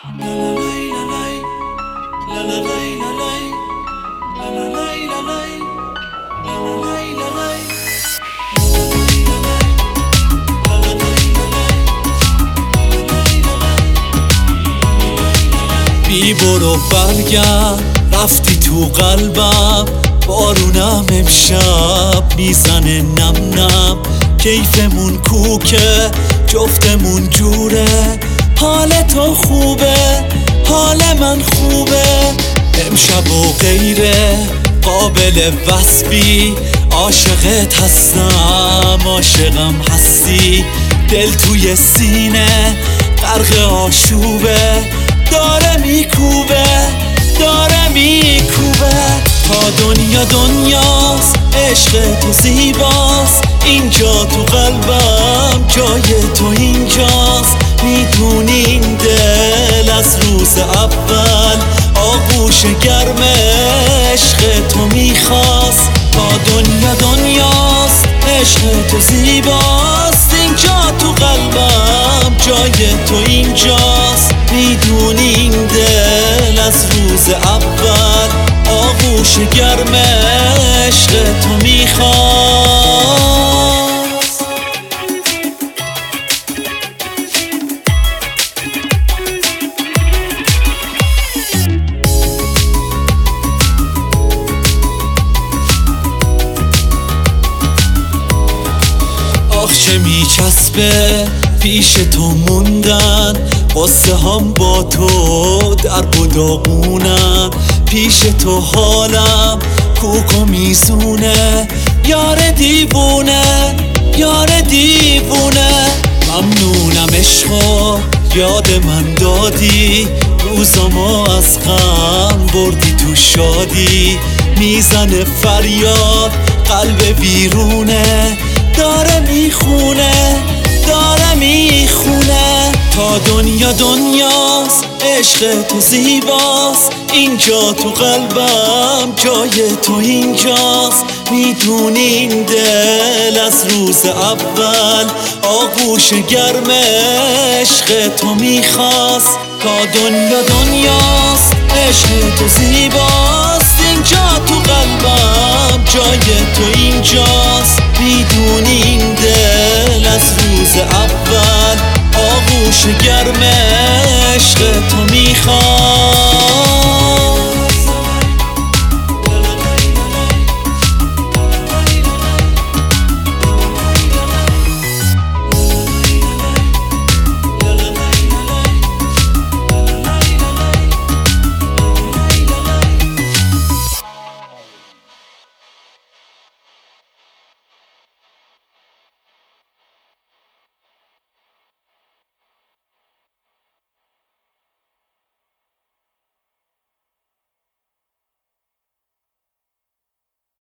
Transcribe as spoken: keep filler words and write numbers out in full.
بی برو برگرد رفتی تو قلبم، بارونم امشب میزنه نم نم. کیفمون کوکه جفتمون جوره، حال تو خوبه حال من خوبه. امشب و غیره قابل وصفی، عاشقت هستم عاشقم هستی. دل توی سینه غرق آشوبه، داره میکوبه داره میکوبه. تا دنیا دنیاست عشق تو زیباست، اینجا تو قلبم جای تو اینجاست. میدونی این دل از روز اول آغوش گرم عشق تو میخواست. تا دنیا دنیاست عشق تو زیباست، اینجا تو قلبم جای تو اینجاست. میدونی این دل از روز اول آغوش گرم عشق تو میخواست. آخ چه میچسبه پیش تو موندن، قصه هم با تو در و داغونن. پیش تو حالم کوک و میزونه، یار دیوونه یار دیوونه. ممنونم عشقا یاد من دادی، روزامو از غم بردی تو شادی. میزنه فریاد قلب ویرونه، داره میخونه داره میخونه. تا دنیا دنیاست عشق تو زیباست، اینجا تو قلبم جای تو اینجاست. میدونی این دل از روز اول آغوش گرم عشق تو میخواست. تا دنیا دنیاست عشق تو زیباست، اینجا تو قلبم جای تو اینجاست. میدونی این دل از روز اول آغوش گرم عشق تو میخواد.